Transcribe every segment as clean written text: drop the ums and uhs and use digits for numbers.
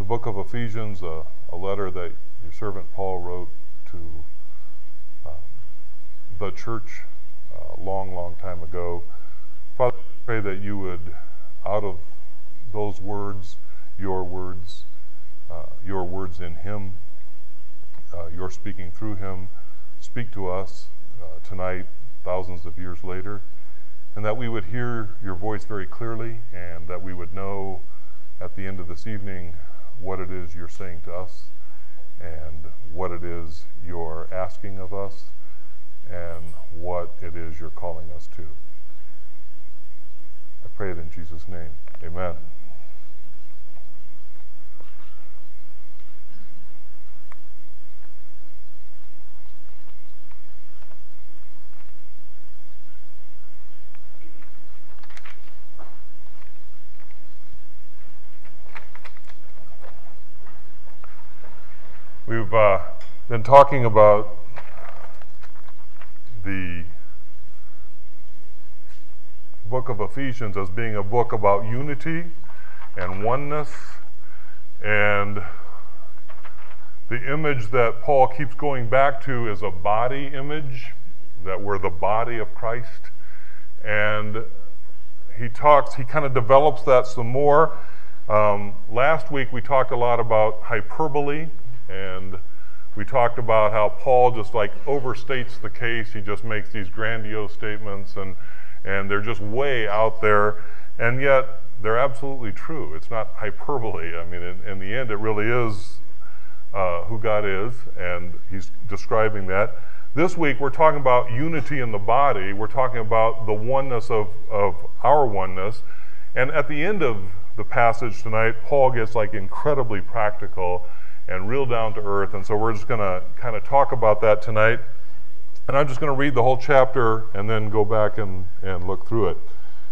the book of Ephesians, a letter that your servant Paul wrote to the church a long time ago. Father, I pray that you would, out of those words, your words in him, your speaking through him, speak to us tonight, thousands of years later, and that we would hear your voice very clearly, and that we would know at the end of this evening what it is you're saying to us, and what it is you're asking of us, and what it is you're calling us to. I pray it in Jesus' name. Amen. We've been talking about the book of Ephesians as being a book about unity and oneness, and the image that Paul keeps going back to is a body image, that we're the body of Christ, and he kind of develops that some more. Last week we talked a lot about hyperbole, and we talked about how Paul just like overstates the case. He just makes these grandiose statements, and they're just way out there, and yet they're absolutely true. It's not hyperbole. I mean, in the end, it really is who God is, and he's describing that. This week, we're talking about unity in the body. We're talking about the oneness of our oneness, and at the end of the passage tonight, Paul gets like incredibly practical and real down to earth, and so we're just going to kind of talk about that tonight. And I'm just going to read the whole chapter and then go back and look through it.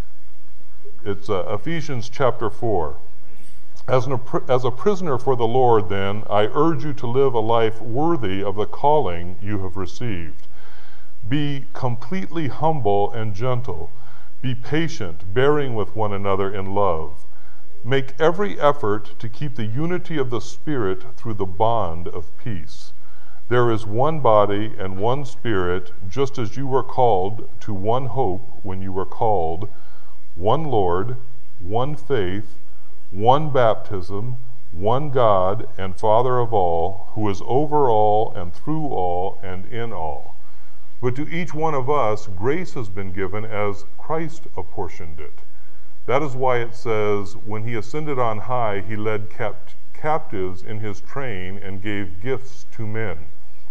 It's Ephesians chapter 4. As a prisoner for the Lord, then, I urge you to live a life worthy of the calling you have received. Be completely humble and gentle. Be patient, bearing with one another in love. Make every effort to keep the unity of the Spirit through the bond of peace. There is one body and one Spirit, just as you were called to one hope when you were called, one Lord, one faith, one baptism, one God and Father of all, who is over all and through all and in all. But to each one of us grace has been given as Christ apportioned it. That is why it says, when he ascended on high, he led captives in his train and gave gifts to men.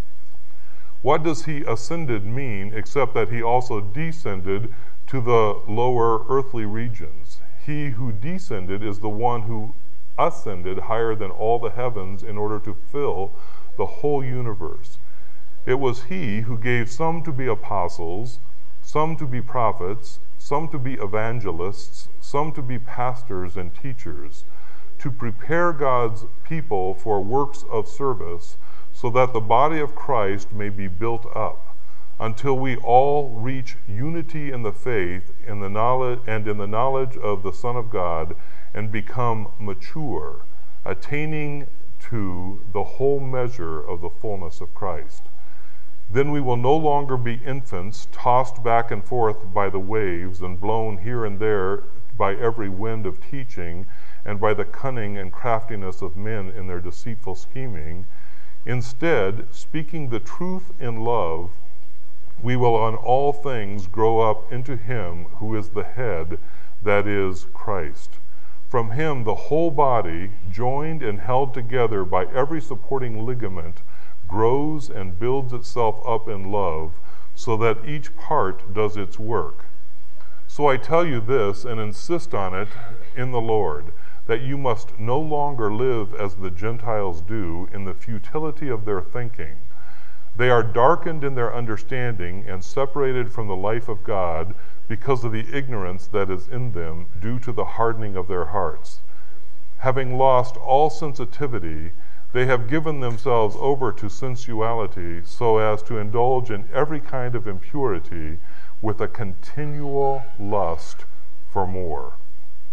What does he ascended mean, except that he also descended to the lower earthly regions? He who descended is the one who ascended higher than all the heavens in order to fill the whole universe. It was he who gave some to be apostles, some to be prophets, some to be evangelists, some to be pastors and teachers, to prepare God's people for works of service, so that the body of Christ may be built up, until we all reach unity in the faith and in the knowledge of the Son of God, and become mature, attaining to the whole measure of the fullness of Christ. Then we will no longer be infants, tossed back and forth by the waves and blown here and there by every wind of teaching and by the cunning and craftiness of men in their deceitful scheming. Instead, speaking the truth in love, we will on all things grow up into him who is the head, that is, Christ. From him the whole body, joined and held together by every supporting ligament, grows and builds itself up in love, so that each part does its work. So I tell you this, and insist on it in the Lord, that you must no longer live as the Gentiles do in the futility of their thinking. They are darkened in their understanding and separated from the life of God because of the ignorance that is in them due to the hardening of their hearts. Having lost all sensitivity, they have given themselves over to sensuality so as to indulge in every kind of impurity with a continual lust for more.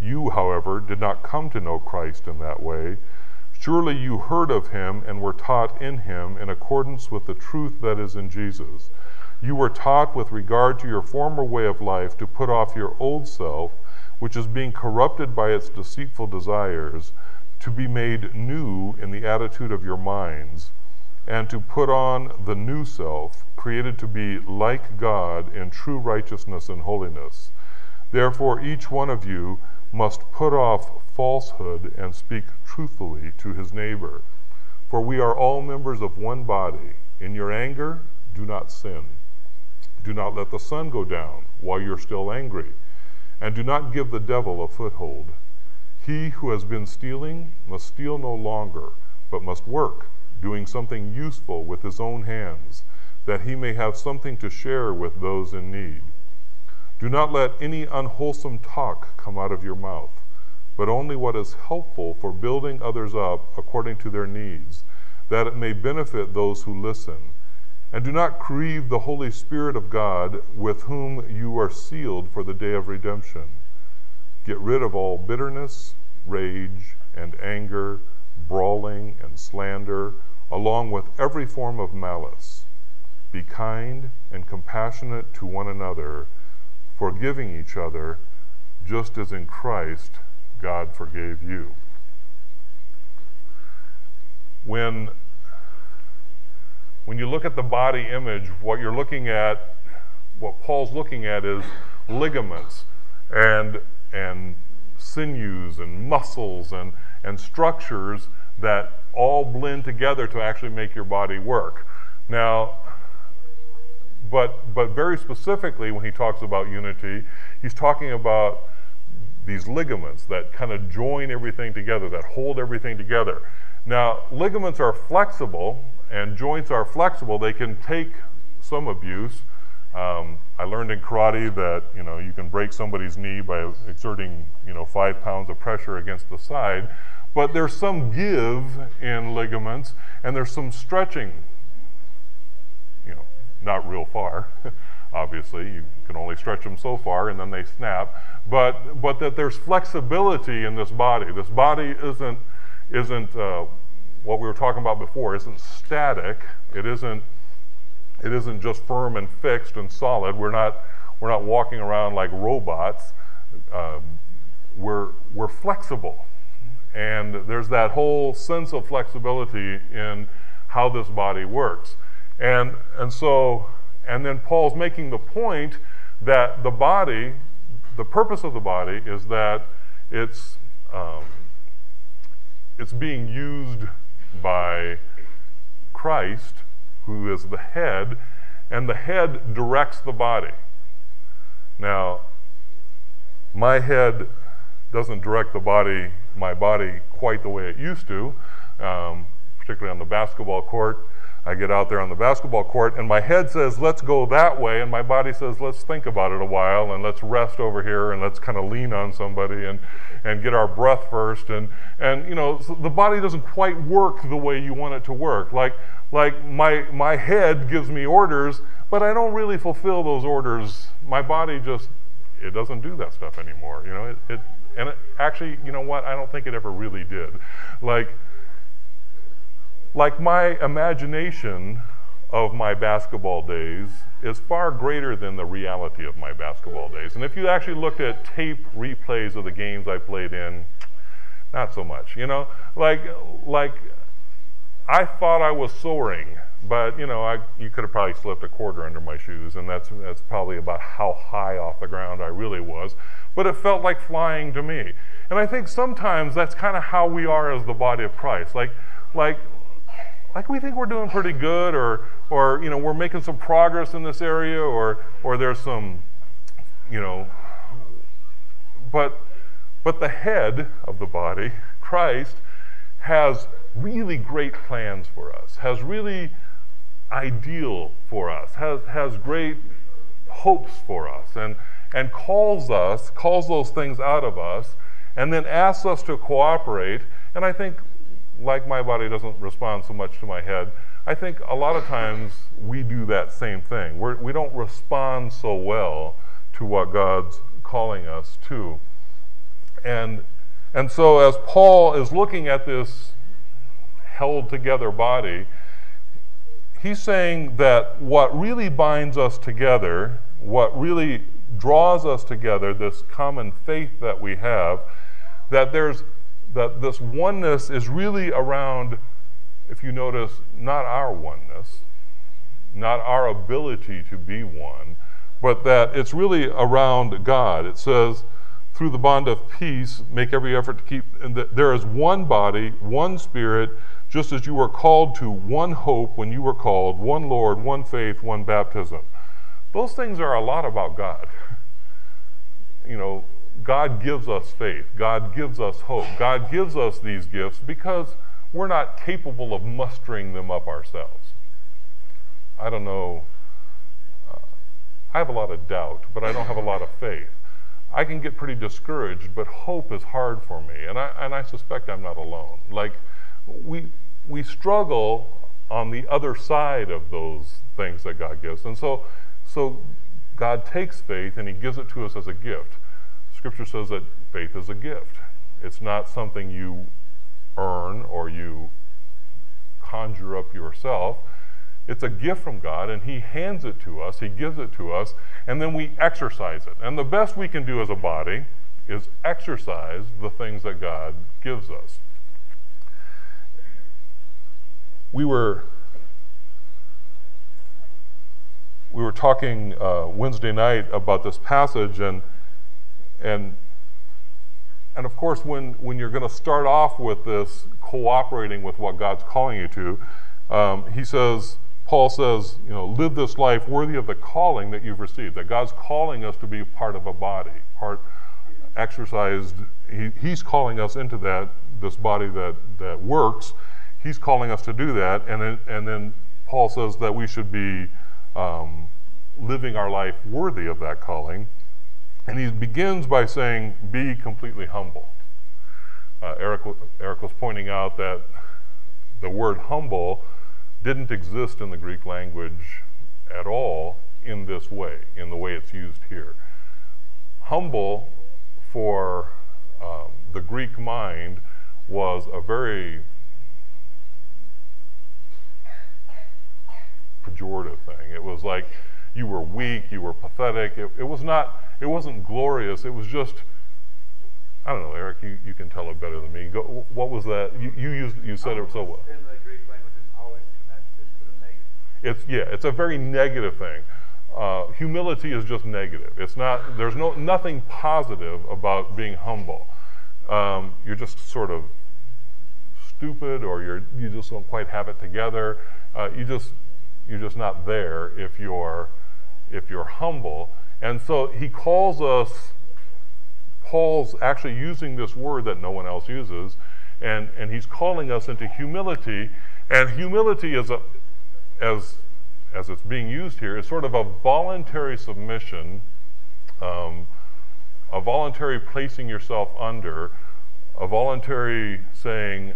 You, however, did not come to know Christ in that way. Surely you heard of him and were taught in him in accordance with the truth that is in Jesus. You were taught with regard to your former way of life to put off your old self, which is being corrupted by its deceitful desires, to be made new in the attitude of your minds, and to put on the new self, created to be like God in true righteousness and holiness. Therefore, each one of you must put off falsehood and speak truthfully to his neighbor. For we are all members of one body. In your anger, do not sin. Do not let the sun go down while you're still angry, and do not give the devil a foothold. He who has been stealing must steal no longer, but must work, doing something useful with his own hands, that he may have something to share with those in need. Do not let any unwholesome talk come out of your mouth, but only what is helpful for building others up according to their needs, that it may benefit those who listen. And do not grieve the Holy Spirit of God, with whom you are sealed for the day of redemption. Get rid of all bitterness, rage, and anger, brawling and slander, along with every form of malice. Be kind and compassionate to one another, forgiving each other, just as in Christ God forgave you. When you look at the body image, what Paul's looking at is ligaments and sinews and muscles and structures that all blend together to actually make your body work. Now, but very specifically, when he talks about unity, he's talking about these ligaments that kind of join everything together, that hold everything together. Now, ligaments are flexible and joints are flexible. They can take some abuse. I learned in karate that you can break somebody's knee by exerting 5 pounds of pressure against the side, but there's some give in ligaments and there's some stretching. Not real far. Obviously, you can only stretch them so far and then they snap. But that there's flexibility in this body. This body isn't what we were talking about before. Isn't static. It isn't just firm and fixed and solid. We're not walking around like robots. We're flexible, and there's that whole sense of flexibility in how this body works. And then Paul's making the point that the body, the purpose of the body is that it's being used by Christ, who is the head, and the head directs the body. Now, my head doesn't direct my body quite the way it used to, particularly on the basketball court. I get out there on the basketball court, and my head says, let's go that way, and my body says, let's think about it a while, and let's rest over here, and let's kind of lean on somebody, and get our breath first, and so the body doesn't quite work the way you want it to work. Like my head gives me orders, but I don't really fulfill those orders. My body it doesn't do that stuff anymore. Actually, you know what? I don't think it ever really did. Like my imagination of my basketball days is far greater than the reality of my basketball days. And if you actually looked at tape replays of the games I played in, not so much. Like I thought I was soaring, but you could have probably slipped a quarter under my shoes, and that's probably about how high off the ground I really was. But it felt like flying to me. And I think sometimes that's kind of how we are as the body of Christ. Like we think we're doing pretty good, or we're making some progress in this area, or there's some, but the head of the body, Christ, has really great plans for us, has really ideal for us, has great hopes for us, and calls those things out of us, and then asks us to cooperate. And I think, like my body doesn't respond so much to my head, I think a lot of times we do that same thing. We don't respond so well to what God's calling us to. And so as Paul is looking at this held together body, he's saying that what really binds us together, what really draws us together, this common faith that we have, that this oneness is really around, if you notice, not our oneness, not our ability to be one, but that it's really around God. It says, through the bond of peace, make every effort to keep, and there is one body, one Spirit, just as you were called to one hope when you were called, one Lord, one faith, one baptism. Those things are a lot about God. You know, God gives us faith. God gives us hope. God gives us these gifts because we're not capable of mustering them up ourselves. I don't know. I have a lot of doubt, but I don't have a lot of faith. I can get pretty discouraged, but hope is hard for me, and I suspect I'm not alone. Like, we struggle on the other side of those things that God gives, and so God takes faith and He gives it to us as a gift. Scripture says that faith is a gift. It's not something you earn or you conjure up yourself. It's a gift from God, and He hands it to us, He gives it to us, and then we exercise it. And the best we can do as a body is exercise the things that God gives us. We were talking Wednesday night about this passage, and of course, when you're going to start off with this cooperating with what God's calling you to, Paul says, you know, live this life worthy of the calling that you've received. That God's calling us to be part of a body, part exercised. He's calling us into this body that works. He's calling us to do that, and then Paul says that we should be living our life worthy of that calling. And he begins by saying, be completely humble. Eric was pointing out that the word humble didn't exist in the Greek language at all in this way, in the way it's used here. Humble for the Greek mind was a very pejorative thing. It was like you were weak, you were pathetic. It wasn't glorious. It was just, I don't know, Eric, you can tell it better than me. What was that? You said it so well. In the Greek language is always connected to the negative. It's a very negative thing. Humility is just negative. It's not. There's nothing positive about being humble. You're just sort of stupid, or you just don't quite have it together. You're just not there if you're humble. And so he calls us. Paul's actually using this word that no one else uses, and he's calling us into humility. And humility is as it's being used here, is sort of a voluntary submission, a voluntary placing yourself under, a voluntary saying,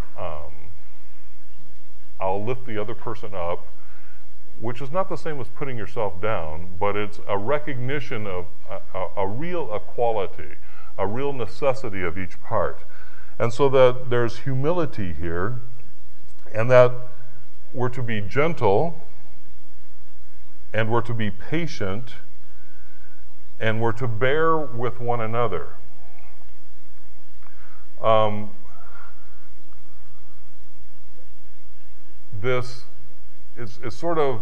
I'll lift the other person up, which is not the same as putting yourself down, but it's a recognition of a real equality, a real necessity of each part. And so that there's humility here, and that we're to be gentle, and we're to be patient, and we're to bear with one another. This is sort of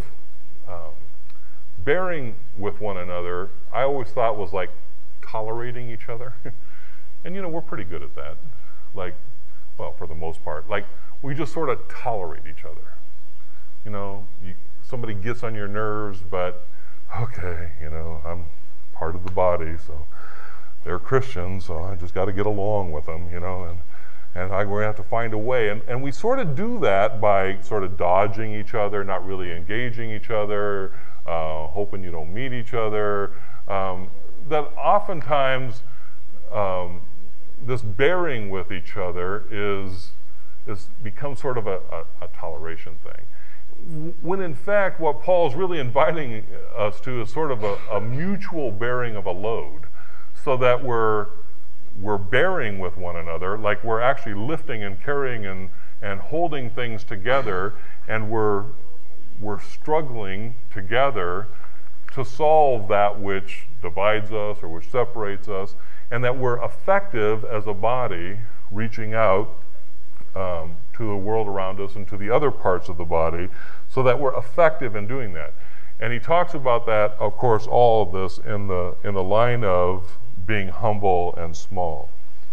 bearing with one another. I always thought was like tolerating each other. And we're pretty good at that. Like, well, for the most part. Like, we just sort of tolerate each other. Somebody gets on your nerves, but okay, I'm part of the body, so they're Christians, so I just got to get along with them, and we're going to have to find a way. And we sort of do that by sort of dodging each other, not really engaging each other, hoping you don't meet each other. That oftentimes this bearing with each other is becomes sort of a toleration thing. When in fact what Paul's really inviting us to is sort of a mutual bearing of a load, so that we're we're bearing with one another, like we're actually lifting and carrying and holding things together, and we're struggling together to solve that which divides us or which separates us, and that we're effective as a body reaching out to the world around us and to the other parts of the body, so that we're effective in doing that. And he talks about that, of course, all of this in the line of being humble and small.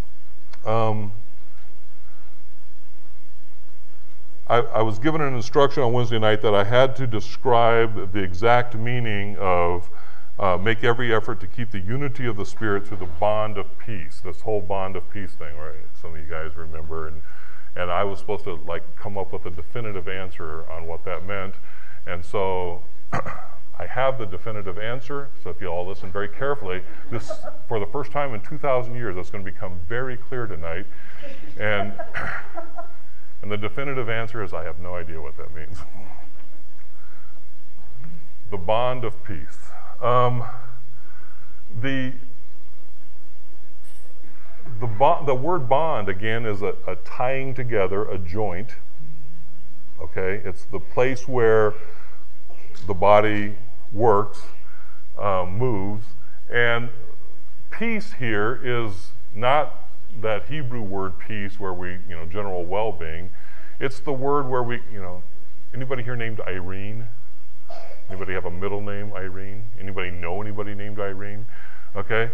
I was given an instruction on Wednesday night that I had to describe the exact meaning of make every effort to keep the unity of the Spirit through the bond of peace. This whole bond of peace thing, right? Some of you guys remember, and I was supposed to come up with a definitive answer on what that meant, and so I have the definitive answer. So if you all listen very carefully, this, for the first time in 2,000 years, that's going to become very clear tonight, and the definitive answer is I have no idea what that means. The bond of peace. The word bond, again, is a tying together, a joint. Okay? It's the place where the body works, moves. And peace here is not that Hebrew word peace where we, general well-being. It's the word where we, anybody here named Irene? Anybody have a middle name, Irene? Anybody know anybody named Irene? Okay.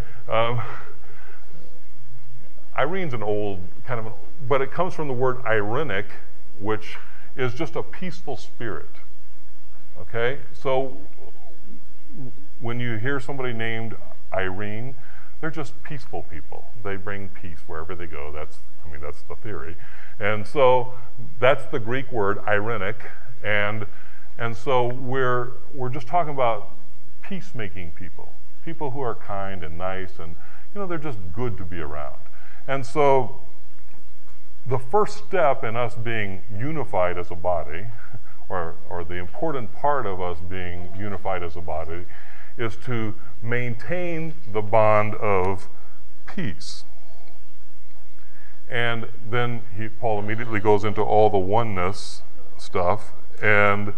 Irene's an old but it comes from the word irenic, which is just a peaceful spirit. Okay? So when you hear somebody named Irene, they're just peaceful people. They bring peace wherever they go. That's the theory. And so that's the Greek word, irenic, and so we're just talking about peacemaking people who are kind and nice, and they're just good to be around. And so the first step in us being unified as a body, or the important part of us being unified as a body, is to maintain the bond of peace. And then Paul immediately goes into all the oneness stuff, and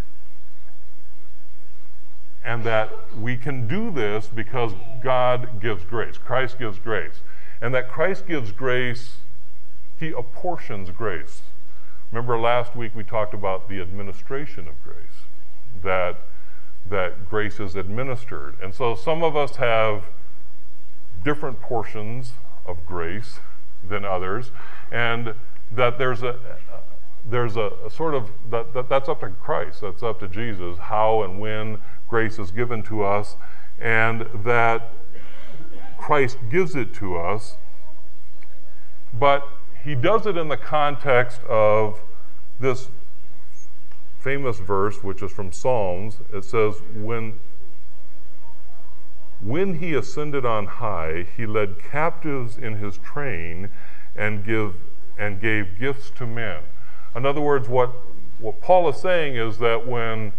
that we can do this because God gives grace. Christ gives grace. And that Christ gives grace, he apportions grace. Remember last week we talked about the administration of grace, that grace is administered. And so some of us have different portions of grace than others, and that there's a sort of, that's up to Christ, that's up to Jesus, how and when grace is given to us, and that Christ gives it to us, but he does it in the context of this famous verse, which is from Psalms. It says, when he ascended on high, he led captives in his train and gave gifts to men. In other words, what Paul is saying is that when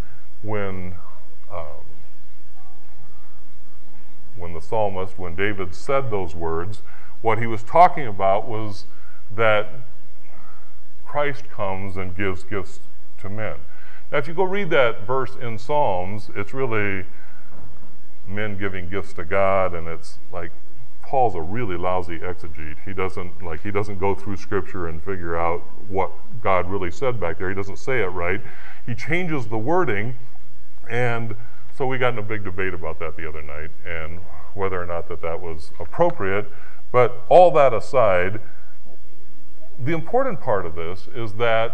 David said those words, what he was talking about was that Christ comes and gives gifts to men. Now, if you go read that verse in Psalms, it's really men giving gifts to God, and it's like Paul's a really lousy exegete. He doesn't go through Scripture and figure out what God really said back there. He doesn't say it right. He changes the wording, and so we got in a big debate about that the other night, and whether or not that was appropriate. But all that aside, the important part of this is that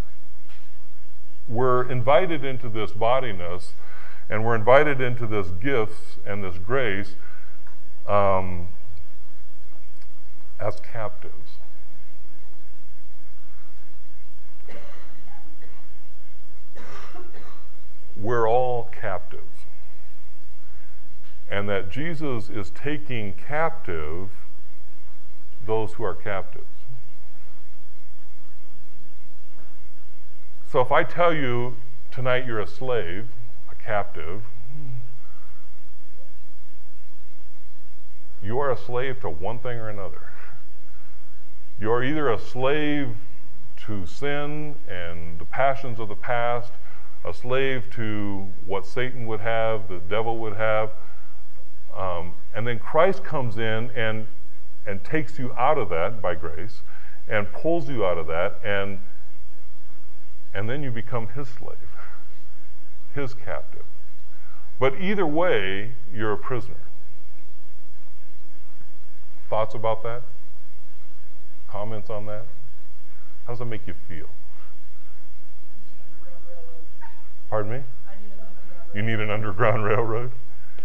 we're invited into this bodiness, and we're invited into this gifts and this grace as captives. We're all captives. And that Jesus is taking captive those who are captives. So if I tell you tonight you're a slave, a captive, you are a slave to one thing or another. You are either a slave to sin and the passions of the past, a slave to what Satan would have, the devil would have, and then Christ comes in and takes you out of that by grace and pulls you out of that, and then you become his slave, his captive. But either way, you're a prisoner. Thoughts about that? Comments on that? How does that make you feel? Pardon me? You need an underground railroad?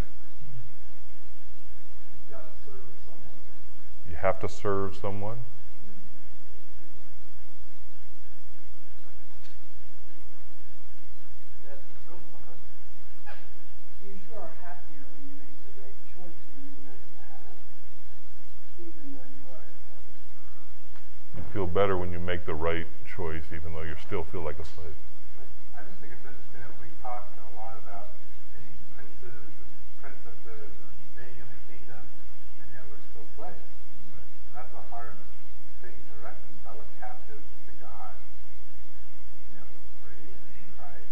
You have to serve someone? You sure are happier when you make the right choice when you know the path, even though you are. You feel better when you make the right choice, even though you still feel like a slave. I just think it's interesting that we talk a lot about being princes and princesses and being in the kingdom, and yet we're still slaves. And that's a hard thing to reconcile. We're captives to God, and yet we're free in Christ.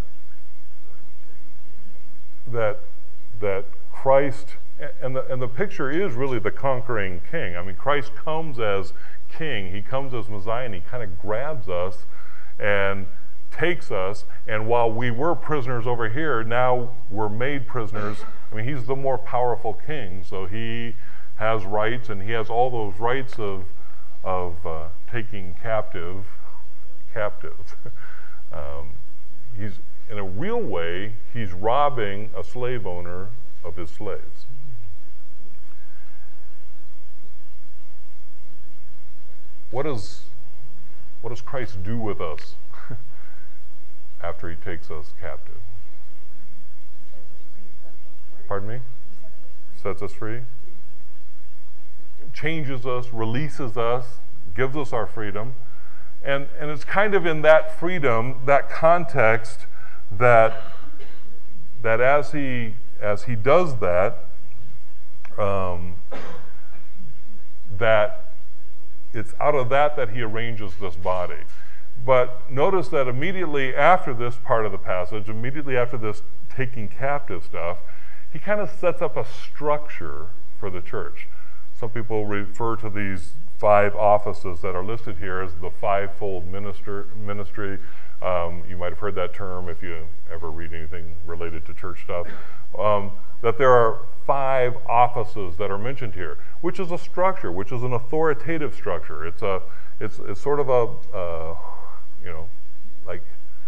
That Christ, and the picture is really the conquering king. I mean, Christ comes as king, he comes as Messiah, and he kind of grabs us and takes us, and while we were prisoners over here, now we're made prisoners. I mean, he's the more powerful king, so he has rights, and he has all those rights of taking captives. He's, in a real way, he's robbing a slave owner of his slaves. What does Christ do with us after he takes us captive? Pardon me? Sets us free? Changes us, releases us, gives us our freedom. And it's kind of in that freedom, that context, that as he does that, that it's out of that he arranges this body. But notice that immediately after this part of the passage, immediately after this taking captive stuff, he kind of sets up a structure for the church. Some people refer to these 5 offices that are listed here as the fivefold ministry. You might have heard that term if you ever read anything related to church stuff. That there are 5 offices that are mentioned here, which is a structure, which is an authoritative structure. It's sort of a like,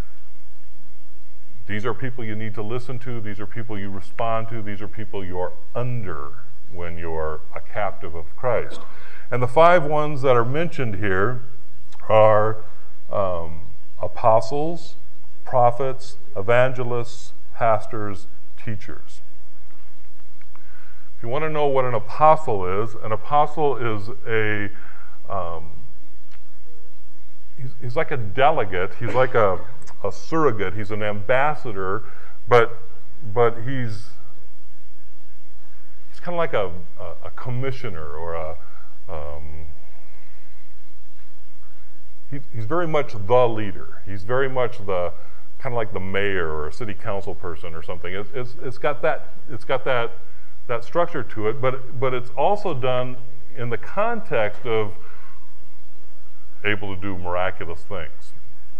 these are people you need to listen to, these are people you respond to, these are people you are under when you're a captive of Christ. And the 5 ones that are mentioned here are apostles, prophets, evangelists, pastors, teachers. If you want to know what an apostle is he's like a delegate, he's like a surrogate, he's an ambassador, but he's kind of like a commissioner or he's very much the leader. He's very much the kind of like the mayor or a city council person or something. It's got that structure to it, but it's also done in the context of able to do miraculous things,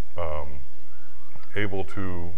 able to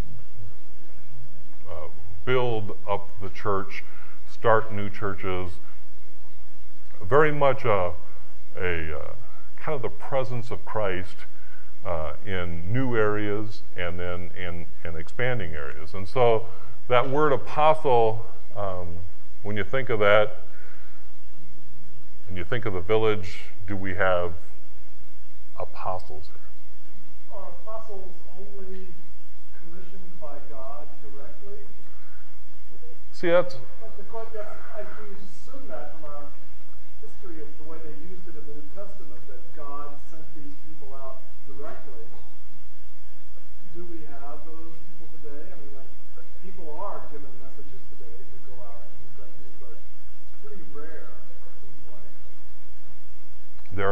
build up the church, start new churches. Very much a kind of the presence of Christ in new areas and then in expanding areas. And so that word apostle, when you think of that, and you think of the village, do we have apostles here? Are apostles only commissioned by God directly? See, that's... We assume that from our history of the way they used it in the New Testament, that God sent these people out directly. Do we have those people today? I mean, people are given messages today to go out and do things, but it's pretty rare.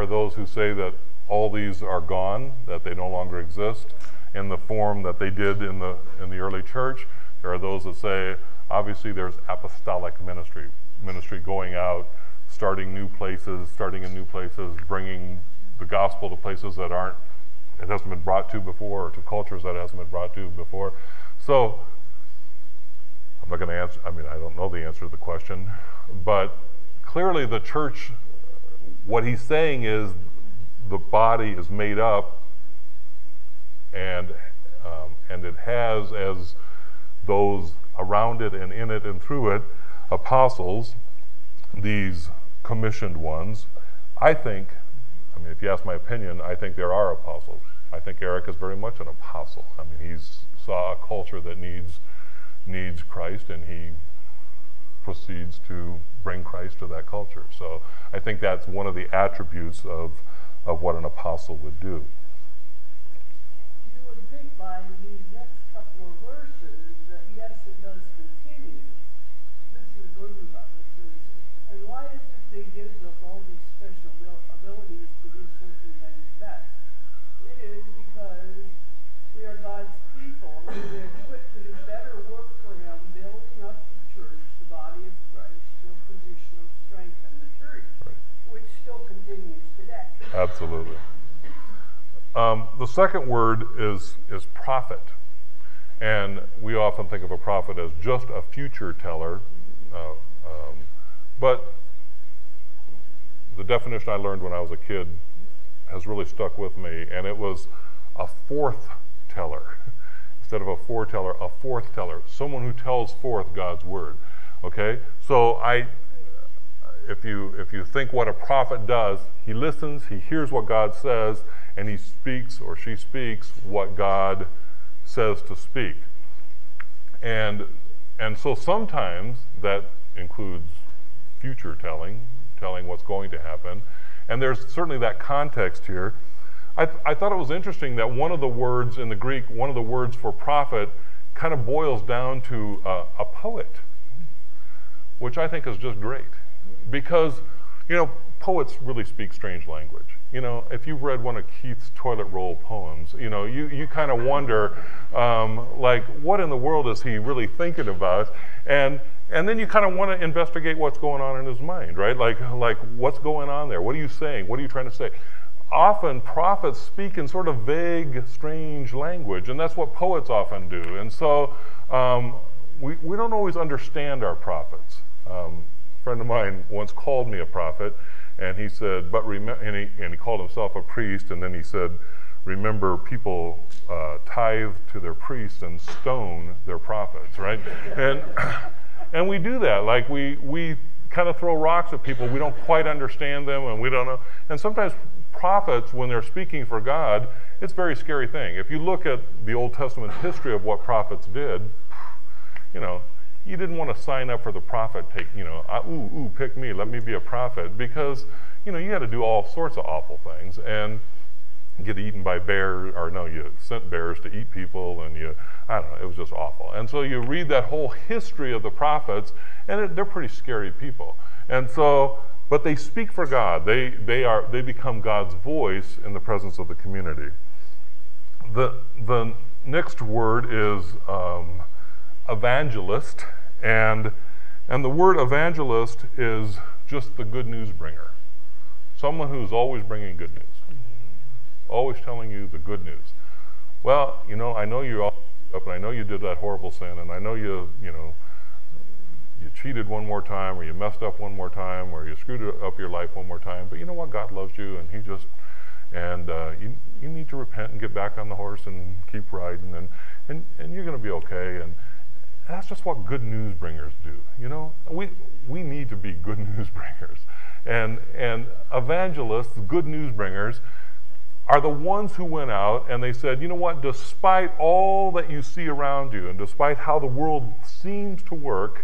those who say that all these are gone, that they no longer exist in the form that they did in the early church. There are those that say, obviously there's apostolic ministry going out, starting in new places, bringing the gospel to places that it hasn't been brought to before, or to cultures that it hasn't been brought to before. So, I'm not going to answer, I don't know the answer to the question, but clearly the church, what he's saying is the body is made up, and it has as those around it and in it and through it, apostles, these commissioned ones. I think, if you ask my opinion, I think there are apostles. I think Eric is very much an apostle. He saw a culture that needs Christ, and he proceeds to bring Christ to that culture. So I think that's one of the attributes of what an apostle would do. You would think by these next couple of verses that yes, it does continue. This is Ludenbach. And why is it that he gives us all these special abilities to do certain things best? It is because we are God's people, and we're equipped to do better work for him, building up the church, the body of Christ, to a position of strength and maturity, which still continues today. Absolutely. The second word is prophet. And we often think of a prophet as just a future teller. But the definition I learned when I was a kid has really stuck with me, and it was a forth teller. Instead of a foreteller, a forth teller. Someone who tells forth God's word. Okay? So if you think what a prophet does, he listens, he hears what God says, and he speaks, or she speaks, what God says to speak. And so sometimes that includes future telling what's going to happen. And there's certainly that context here. I thought it was interesting that one of the words in the Greek, one of the words for prophet, kind of boils down to a poet, which I think is just great. Because, poets really speak strange language. If you've read one of Keith's toilet roll poems, you kind of wonder, what in the world is he really thinking about? And then you kind of want to investigate what's going on in his mind, right? Like what's going on there? What are you saying? What are you trying to say? Often prophets speak in sort of vague, strange language, and that's what poets often do. And so we don't always understand our prophets. A friend of mine once called me a prophet, and he said, and he called himself a priest, and then he said, remember, people tithe to their priests and stone their prophets, right? And we do that. Like we kind of throw rocks at people. We don't quite understand them, and we don't know. And sometimes prophets, when they're speaking for God, it's a very scary thing. If you look at the Old Testament history of what prophets did, you didn't want to sign up for the prophet, pick me, let me be a prophet, because, you had to do all sorts of awful things and get eaten by bears, you sent bears to eat people, and it was just awful. And so you read that whole history of the prophets, and they're pretty scary people. And so, but they speak for God. They become God's voice in the presence of the community. The next word is evangelist, and the word evangelist is just the good news bringer. Someone who's always bringing good news. Always telling you the good news. Well, I know you're all up, and I know you did that horrible sin, and I know you cheated one more time, or you messed up one more time, or you screwed up your life one more time, but you know what? God loves you, and you need to repent and get back on the horse and keep riding, and you're going to be okay. And that's just what good news bringers do. We need to be good news bringers, and evangelists, good news bringers, are the ones who went out and they said, you know what, despite all that you see around you, and despite how the world seems to work,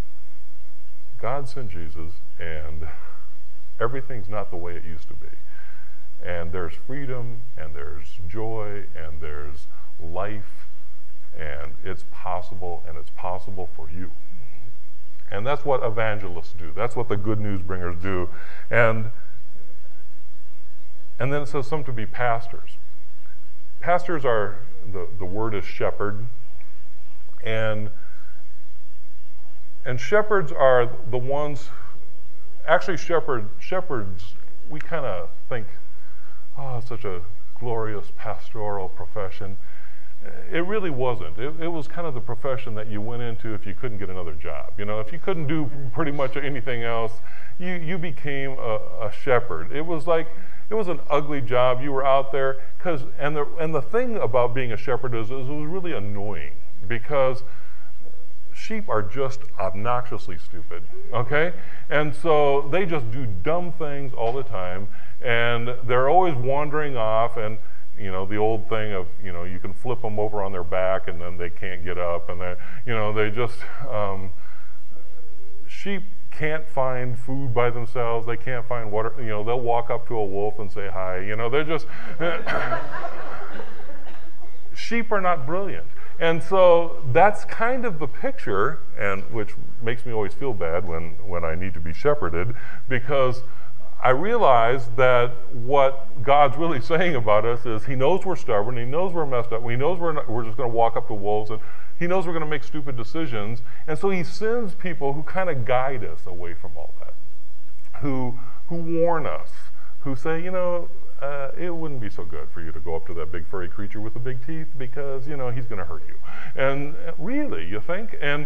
God sent Jesus, and everything's not the way it used to be. And there's freedom, and there's joy, and there's life, and it's possible for you. And that's what evangelists do. That's what the good news bringers do. And And then it says some to be pastors. Pastors are, the word is shepherd. And shepherds are the ones, actually shepherds, we kind of think, oh, such a glorious pastoral profession. It really wasn't. It was kind of the profession that you went into if you couldn't get another job. You know, if you couldn't do pretty much anything else, you became a shepherd. It was an ugly job. You were out there and the thing about being a shepherd is it was really annoying because sheep are just obnoxiously stupid, okay? And so they just do dumb things all the time, and they're always wandering off, and you know, the old thing of, you know, you can flip them over on their back and then they can't get up, and they just, sheep can't find food by themselves, they can't find water, you know, they'll walk up to a wolf and say hi, you know, they're just, sheep are not brilliant. And so that's kind of the picture, and which makes me always feel bad when I need to be shepherded, because I realize that what God's really saying about us is He knows we're stubborn, He knows we're messed up, He knows we're just going to walk up to wolves, and He knows we're going to make stupid decisions, and so He sends people who kind of guide us away from all that, who warn us, who say, you know, it wouldn't be so good for you to go up to that big furry creature with the big teeth because, you know, he's going to hurt you. And really, you think? And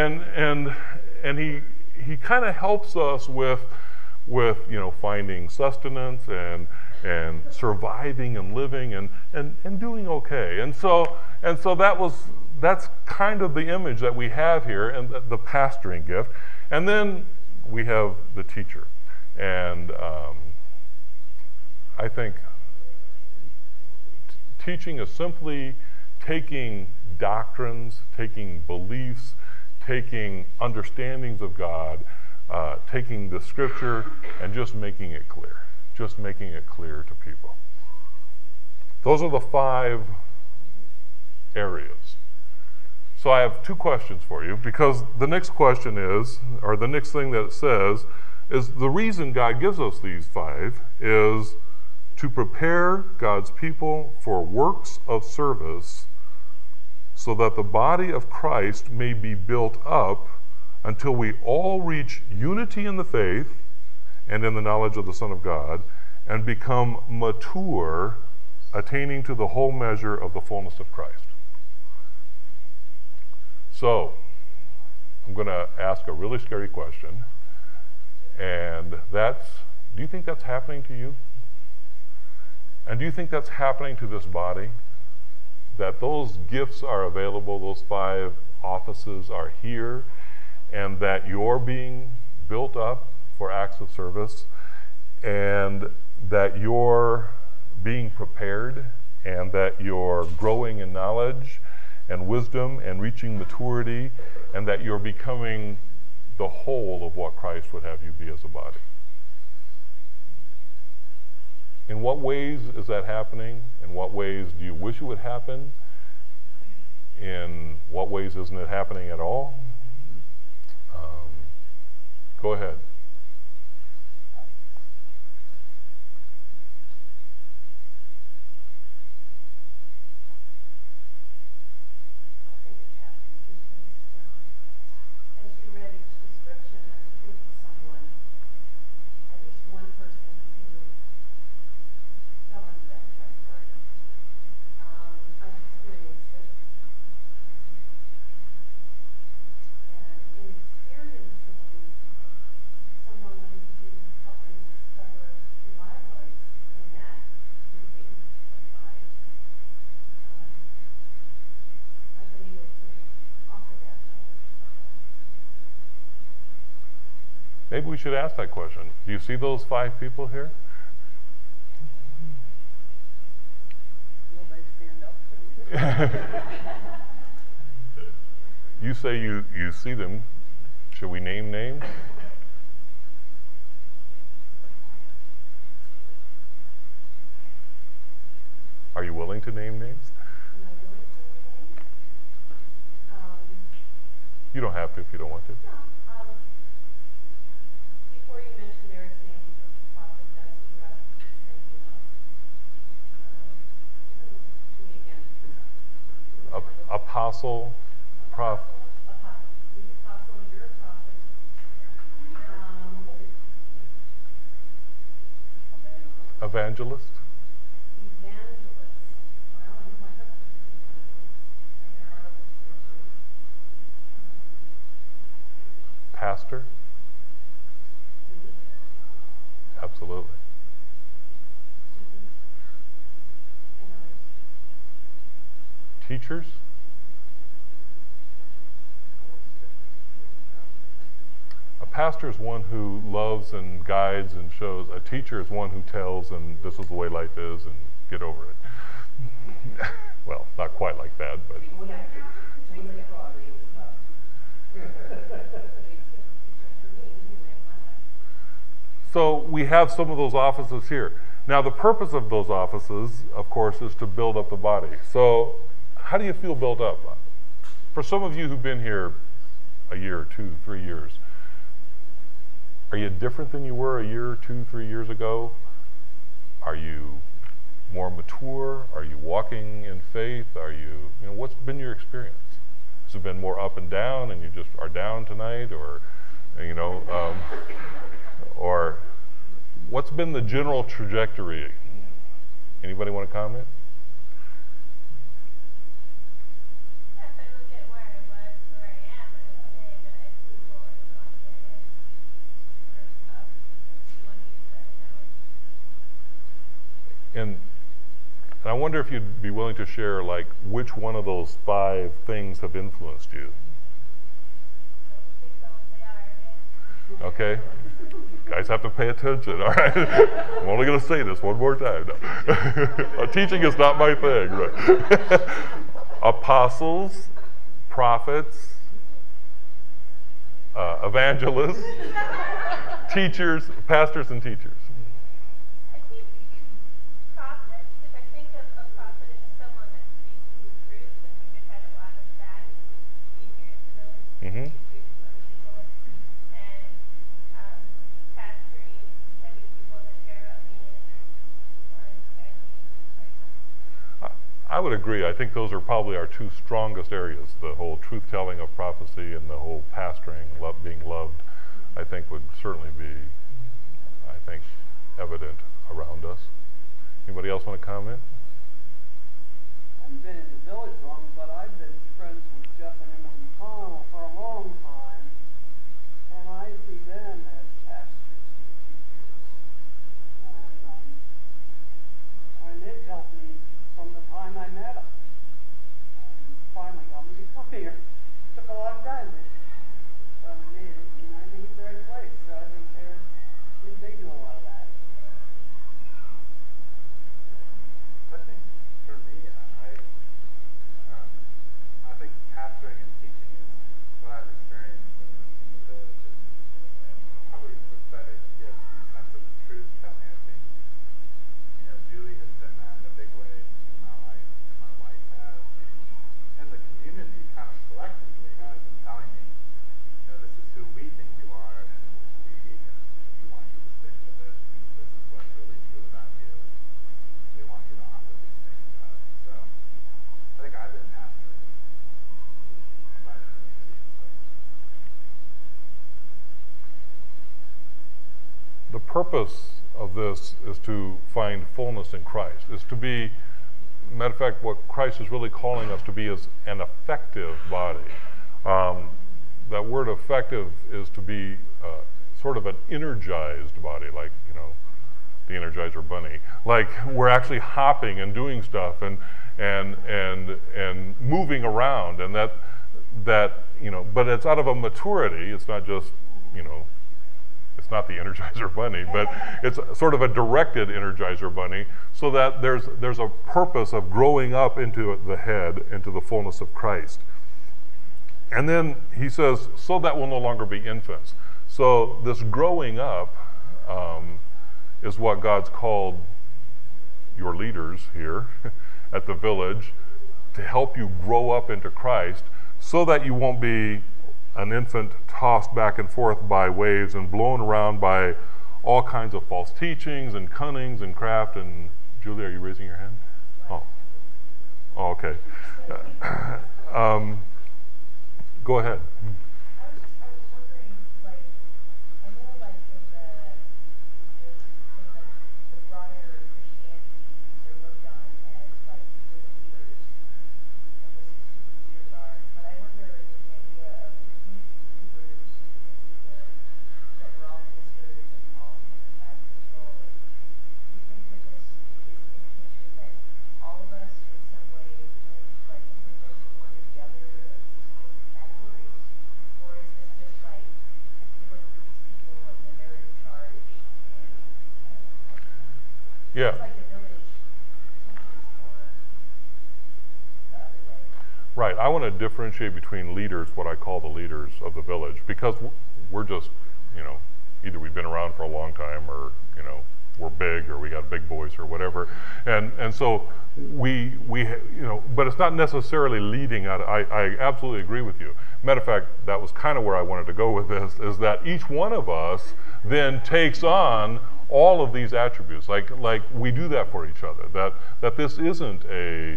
he kind of helps us with you know, finding sustenance and surviving and living and doing okay. And so that's kind of the image that we have here, and the pastoring gift. And then we have the teacher. And I think teaching is simply taking doctrines, taking beliefs, taking understandings of God, taking the scripture and just making it clear to people. Those are the 5 areas. So I have 2 questions for you, because the next question is, or the next thing that it says, is the reason God gives us these 5 is to prepare God's people for works of service so that the body of Christ may be built up until we all reach unity in the faith and in the knowledge of the Son of God and become mature, attaining to the whole measure of the fullness of Christ. So, I'm going to ask a really scary question, and that's, do you think that's happening to you? And do you think that's happening to this body? That those gifts are available, those 5 offices are here, and that you're being built up for acts of service, and that you're being prepared, and that you're growing in knowledge and wisdom and reaching maturity, and that you're becoming the whole of what Christ would have you be as a body. In what ways is that happening? In what ways do you wish it would happen? In what ways isn't it happening at all? Go ahead. Maybe we should ask that question. Do you see those 5 people here? Will they stand up for you? You say you see them. Should we name names? Are you willing to name names? Am I willing to name? You don't have to if you don't want to. No. Before you mentioned Eric's name, the prophet, that's who I was thinking of. apostle, prophet, Apostle. He's apostle, you're a prophet. evangelist, Evangelist. Well, I know my husband's an evangelist. And there are other churches. pastor. Me. Absolutely. And others. Teachers, a pastor is one who loves and guides and shows. A teacher is one who tells, and this is the way life is, and get over it. Well, not quite like that, but so we have some of those offices here. Now, the purpose of those offices, of course, is to build up the body. So, how do you feel built up? For some of you who've been here a year, 2, 3 years, are you different than you were a year, 2, 3 years ago? Are you more mature? Are you walking in faith? What's been your experience? Has it been more up and down, and you just are down tonight, or or what's been the general trajectory? Anybody want to comment? If I look at where I was to where I am, I would say that I've moved forward in all the areas of one you said. And I wonder if you'd be willing to share, like, which one of those 5 things have influenced you. I think so, they are. Okay? Guys have to pay attention, all right? I'm only going to say this one more time. No. Teaching is not my thing, right? Apostles, prophets, evangelists, teachers, pastors and teachers. I think prophet, if I think of a prophet as someone that speaks the truth, I think we've had a lot of that be here at the village, Mhm. speak truth to other people, and pastoring, having people that care about me and are inspiring me. I would agree. I think those are probably our 2 strongest areas. The whole truth-telling of prophecy and the whole pastoring, being loved, I think would certainly be, evident around us. Anybody else want to comment? I haven't been in the village long, but I've been friends with Jeff and Emily McConnell for a long time, and I see them as pastors and teachers. And they've helped me from the time I met them. And finally got me to come here. Took a long time, but finally made it. And I think it's the right place. So I think they do a lot of that. I think for me, I think pastoring and teaching is what I've experienced in the village, and probably prophetic gifts and sense of truth telling. I think Julie has been that in a big way in my life, and my wife has, and the community kind of collectively has been telling me, this is who we think you are, and we want you to stick to this. And this is what's really true about you. We want you to honor these things about it. So I think I've been pastored by the community. The purpose of this is to find fullness in Christ, is to be, matter of fact, what Christ is really calling us to be is an effective body. That word effective is to be sort of an energized body, like, the Energizer Bunny. Like, we're actually hopping and doing stuff and moving around, and that but it's out of a maturity. It's not just, it's not the Energizer Bunny, but it's sort of a directed Energizer Bunny, so that there's a purpose of growing up into the head, into the fullness of Christ. And then he says, so that we'll no longer be infants. So this growing up is what God's called your leaders here at the village, to help you grow up into Christ, so that you won't be an infant tossed back and forth by waves and blown around by all kinds of false teachings and cunnings and craft. And Julie, are you raising your hand? Oh, okay. go ahead. I was wondering, like, I know, like, in the broader Christianity, these are looked on as, like, these are the leaders, and this is who the leaders are. But I wonder in the idea of the community believers and that we're all ministers and all kind of have this role. Do you think that this is an indication that all of us, in some way, like, move into one or the other of these kinds of categories? Or is this just like, you look for these people and then they're in charge and Yeah. it's like the village teaches more the other way. Right. I want to differentiate between leaders, what I call the leaders of the village, because we're just, either we've been around for a long time, or we're big, or we got big voice, or whatever, and so we but it's not necessarily leading. I absolutely agree with you. Matter of fact, that was kind of where I wanted to go with this, is that each one of us then takes on all of these attributes. Like we do that for each other. That this isn't a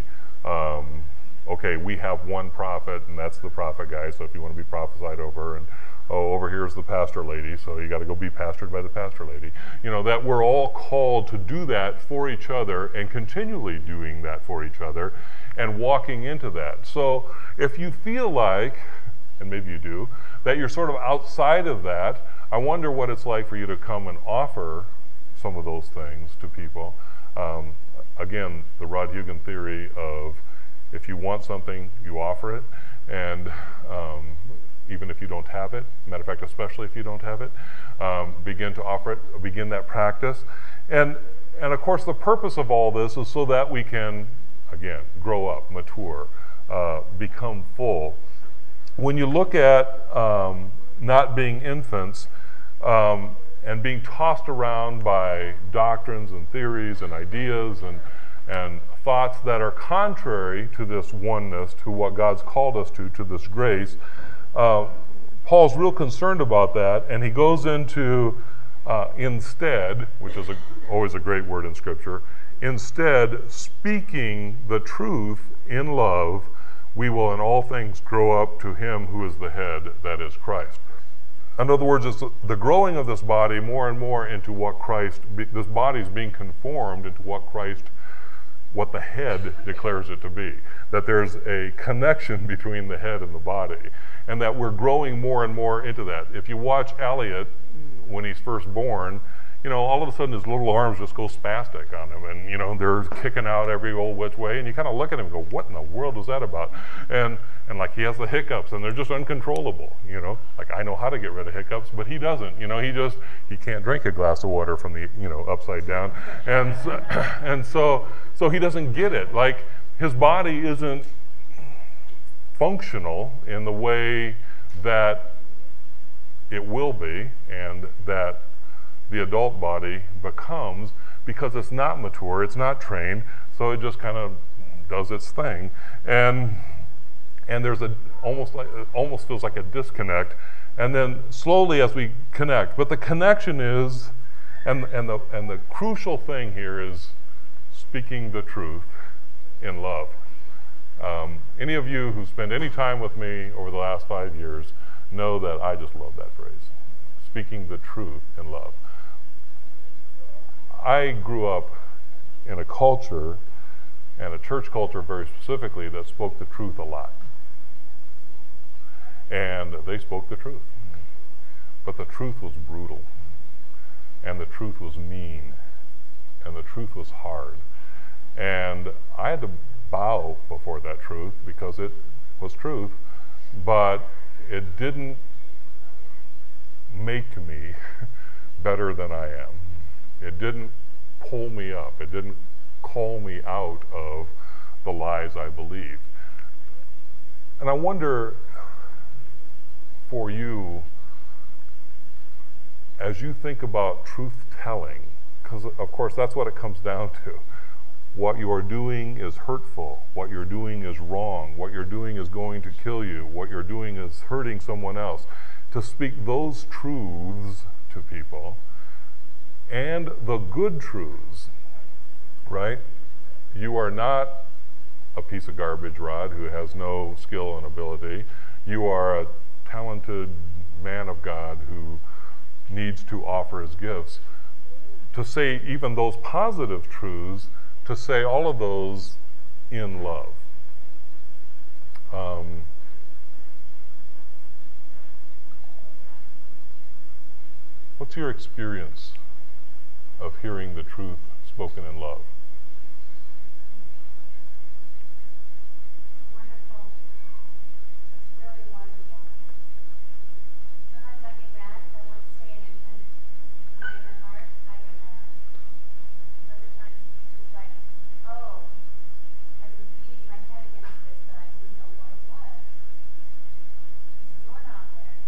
okay, we have one prophet, and that's the prophet guy, so if you want to be prophesied over, and over here's the pastor lady, so you got to go be pastored by the pastor lady. That we're all called to do that for each other, and continually doing that for each other, and walking into that. So if you feel like, and maybe you do, that you're sort of outside of that, I wonder what it's like for you to come and offer some of those things to people. Again, the Rod Hugan theory of, if you want something, you offer it, and even if you don't have it, matter of fact, especially if you don't have it, begin to offer it, begin that practice. And of course, the purpose of all this is so that we can, again, grow up, mature, become full. When you look at not being infants and being tossed around by doctrines and theories and ideas and thoughts that are contrary to this oneness, to what God's called us to this grace, Paul's real concerned about that, and he goes into instead, which is always a great word in Scripture, instead, speaking the truth in love, we will in all things grow up to him who is the head, that is Christ. In other words, it's the growing of this body more and more into what Christ, this body is being conformed into what the head declares it to be. That there's a connection between the head and the body, and that we're growing more and more into that. If you watch Elliot when he's first born, all of a sudden his little arms just go spastic on him, and they're kicking out every old which way, and you kind of look at him and go, what in the world is that about? And like he has the hiccups, and they're just uncontrollable, like I know how to get rid of hiccups, but he doesn't, he can't drink a glass of water from the, upside down, and so he doesn't get it. Like, his body isn't functional in the way that it will be, and that the adult body becomes, because it's not mature, it's not trained, so it just kind of does its thing, and there's almost feels like a disconnect, and then slowly as we connect, but the connection is, and the crucial thing here is speaking the truth in love. Any of you who spend any time with me over the last 5 years know that I just love that phrase, speaking the truth in love. I grew up in a culture, and a church culture very specifically, that spoke the truth a lot. And they spoke the truth. But the truth was brutal. And the truth was mean. And the truth was hard. And I had to bow before that truth because it was truth, but it didn't make me better than I am. It didn't pull me up. It didn't call me out of the lies I believed. And I wonder, for you, as you think about truth-telling, because of course that's what it comes down to. What you are doing is hurtful. What you're doing is wrong. What you're doing is going to kill you. What you're doing is hurting someone else. To speak those truths to people, and the good truths, right? You are not a piece of garbage, Rod, who has no skill and ability. You are a talented man of God who needs to offer his gifts. To say even those positive truths, to say all of those in love. What's your experience of hearing the truth spoken in love? Wonderful. It's really wonderful. Sometimes I get mad if I want to say anything in my inner heart. I get mad. Other times it's just like, oh, I've been beating my head against this, but I didn't know what it was. There's a doorknob there.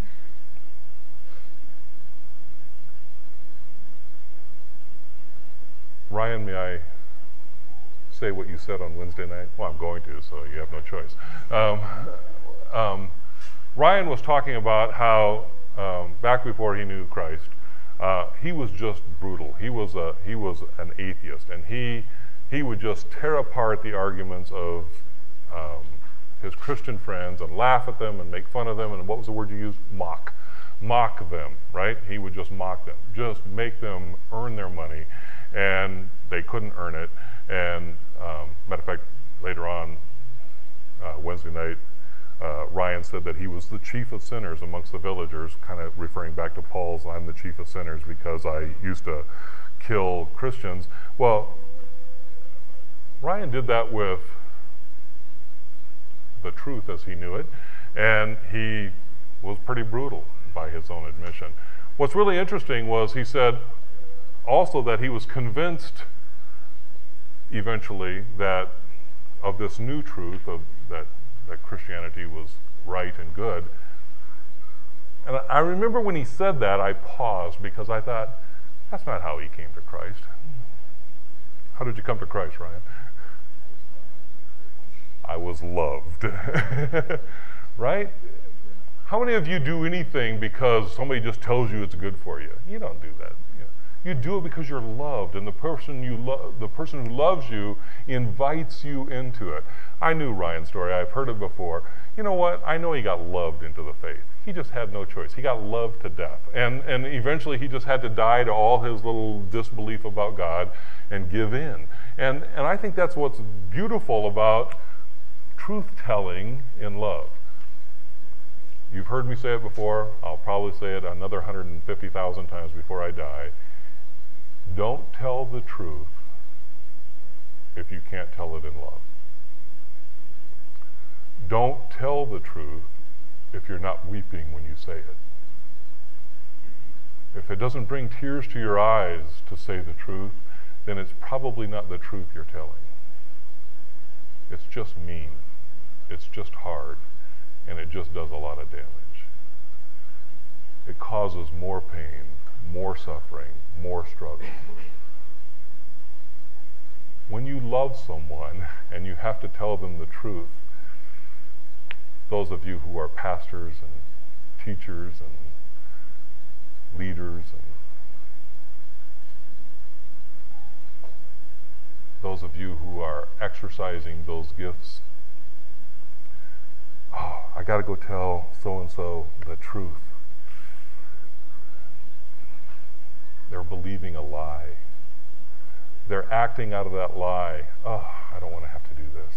Ryan, may I say what you said on Wednesday night? Well, I'm going to, so you have no choice. Ryan was talking about how back before he knew Christ, he was just brutal. He was an atheist, and he would just tear apart the arguments of his Christian friends and laugh at them and make fun of them. And what was the word you used? Mock them, right? He would just mock them, just make them earn their money. And they couldn't earn it. And matter of fact, later on, Wednesday night, Ryan said that he was the chief of sinners amongst the villagers, kind of referring back to Paul's, I'm the chief of sinners because I used to kill Christians. Well, Ryan did that with the truth as he knew it, and he was pretty brutal by his own admission. What's really interesting was he said, also that he was convinced eventually that of this new truth that Christianity was right and good. And I remember when he said that, I paused because I thought, that's not how he came to Christ. How did you come to Christ, Ryan? I was loved. Right? How many of you do anything because somebody just tells you it's good for you? You don't do that. You do it because you're loved, and the person who loves you invites you into it. I knew Ryan's story. I've heard it before. You know what? I know he got loved into the faith. He just had no choice. He got loved to death. And eventually he just had to die to all his little disbelief about God and give in. And I think that's what's beautiful about truth-telling in love. You've heard me say it before. I'll probably say it another 150,000 times before I die. Don't tell the truth if you can't tell it in love. Don't tell the truth if you're not weeping when you say it. If it doesn't bring tears to your eyes to say the truth, then it's probably not the truth you're telling. It's just mean. It's just hard. And it just does a lot of damage. It causes more pain, more suffering, more struggle. When you love someone and you have to tell them the truth, those of you who are pastors and teachers and leaders and those of you who are exercising those gifts, I got to go tell so-and-so the truth. They're believing a lie. They're acting out of that lie. I don't want to have to do this.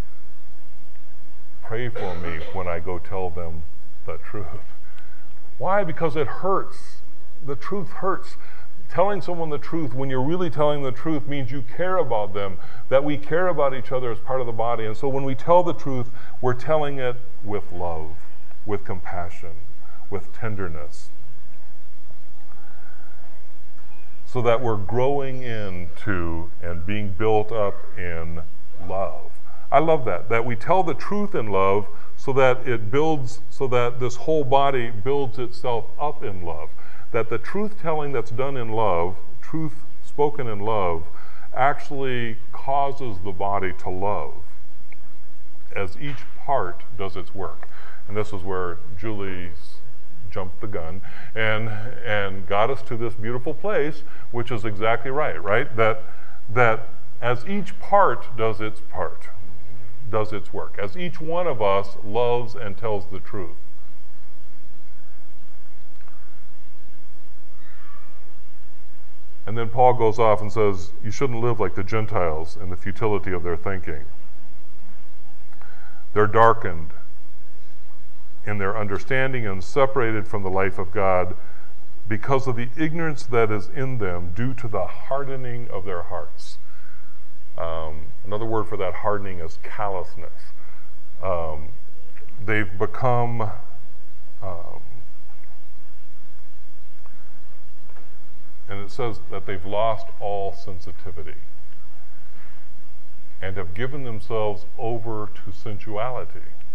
Pray for me when I go tell them the truth. Why? Because it hurts. The truth hurts. Telling someone the truth when you're really telling the truth means you care about them, that we care about each other as part of the body. And so when we tell the truth, we're telling it with love, with compassion, with tenderness, so that we're growing into and being built up in love. I love that we tell the truth in love so that it builds, so that this whole body builds itself up in love. That the truth-telling that's done in love, truth spoken in love, actually causes the body to love as each part does its work. And this is where Julie jumped the gun and got us to this beautiful place, which is exactly right? That as each part does its part, does its work, as each one of us loves and tells the truth. And then Paul goes off and says, you shouldn't live like the Gentiles in the futility of their thinking. They're darkened in their understanding and separated from the life of God because of the ignorance that is in them due to the hardening of their hearts. Another word for that hardening is callousness. They've become and it says that they've lost all sensitivity and have given themselves over to sensuality.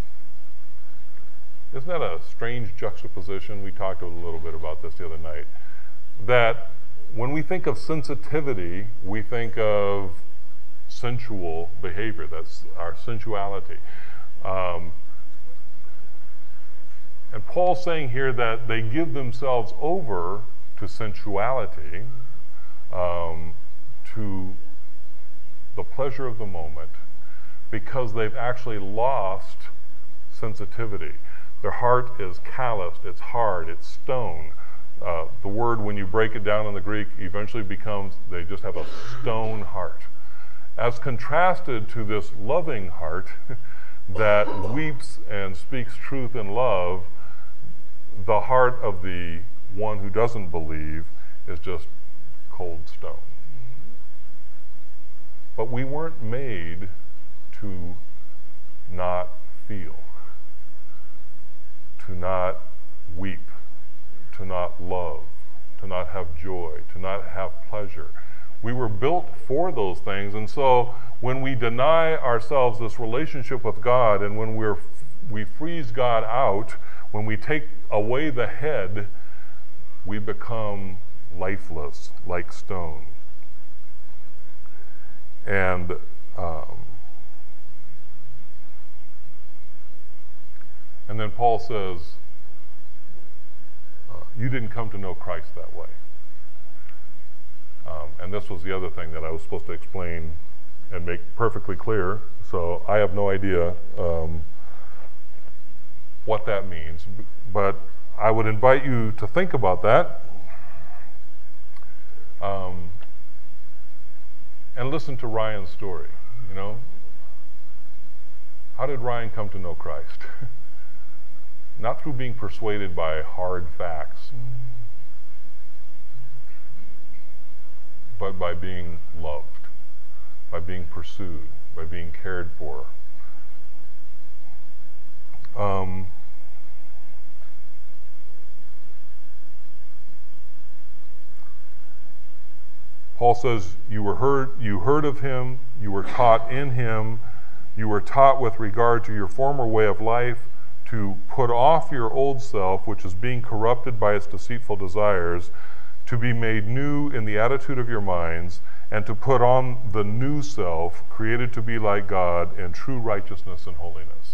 Isn't that a strange juxtaposition? We talked a little bit about this the other night. That when we think of sensitivity, we think of sensual behavior. That's our sensuality. And Paul's saying here that they give themselves over to sensuality, to the pleasure of the moment, because they've actually lost sensitivity. Their heart is calloused, it's hard, it's stone. The word, when you break it down in the Greek, eventually becomes they just have a stone heart. As contrasted to this loving heart that weeps and speaks truth in love, the heart of the one who doesn't believe is just cold stone. But we weren't made to not feel, to not weep, to not love, to not have joy, to not have pleasure. We were built for those things, and so when we deny ourselves this relationship with God, and when we freeze God out, when we take away the head, we become lifeless, like stone. And then Paul says, you didn't come to know Christ that way. And this was the other thing that I was supposed to explain and make perfectly clear. So I have no idea what that means. But I would invite you to think about that. And listen to Ryan's story, you know. How did Ryan come to know Christ? Not through being persuaded by hard facts, but by being loved, by being pursued, by being cared for. Paul says, you heard of him, you were taught in him, you were taught with regard to your former way of life to put off your old self, which is being corrupted by its deceitful desires, to be made new in the attitude of your minds, and to put on the new self, created to be like God in true righteousness and holiness.